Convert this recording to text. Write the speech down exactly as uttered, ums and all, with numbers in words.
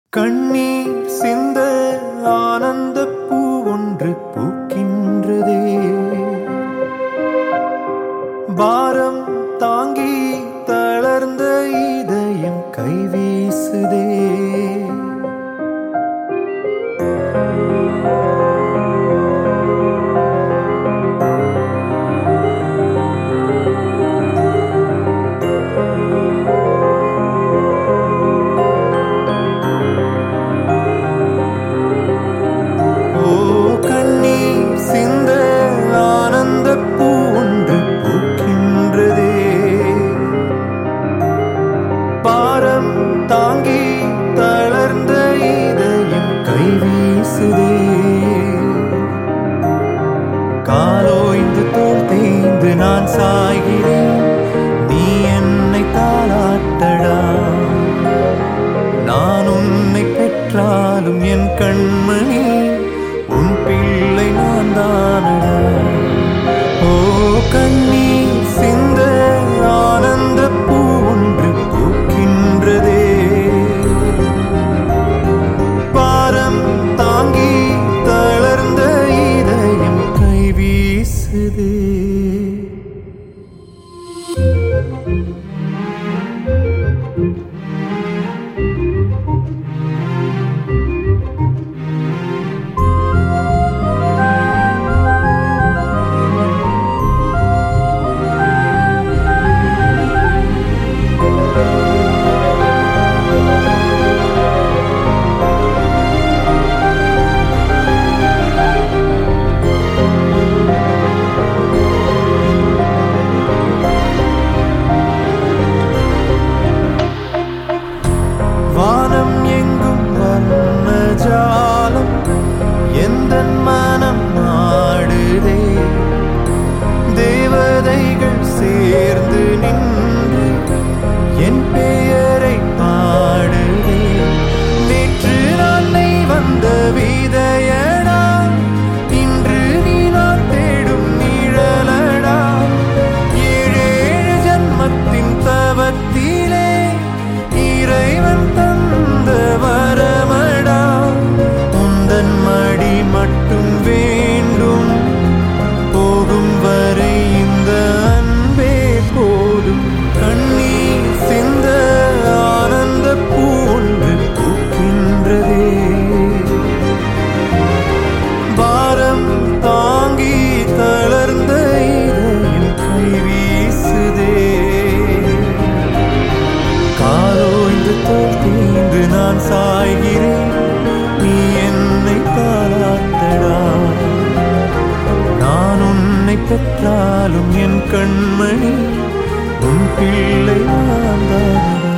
கண்ணீர் சிந்த ஆனந்த பூ ஒன்று பூக்கின்றதே. பாரம் தாங்கி தளர்ந்த இதயம் கைவீசுதே. பாரம் தாங்கி தளர்ந்த இதயம் கைவீசுதே. காலோய்ந்து தோல் தேய்ந்து நான் சாய்கிறேன், நீ என்னை தாளாட்டடா. நான் உன்னை பெற்றாலும் என் கண்மணி உன் பிள்ளை நான் தானடா. ஓ கண்ணீர் சிந்த ஆனந்த பூ ஒன்று பூக்கின்றதே. பாரம் தாங்கி தளர்ந்த இதயம் கைவீசுதே. வானம் எங்கும் வர்ணஜாலம் எந்தன் மனம் நாடுதே. தேவதைகள் சேர்ந்து நின்று என் பெயரை பாடுதே. நேற்று நாளை வந்த விதையடா, இன்று நீ நான் தேடும் நிழலடா. ஏழேழு ஜன்மத்தின் தவத்திலே இறைவன் தந்த வரமடா. உந்தன் மடி மட்டும் வேண்டும், போகும் வரை இந்த அன்பே போதும். கண்ணீர் சிந்த ஆனந்த பூ ஒன்று பூக்கின்றதே. பாரம் தாங்கி தளர்ந்த இதயம் கைவீசுதே. காலோய்ந்து தோல் தீந்து நான் சாய்கிறேன், நீ என்னை தாளாட்டடா. நான் உன்னை பெற்றாலும் என் கண்மணி உன் பிள்ளை நான் தானடா.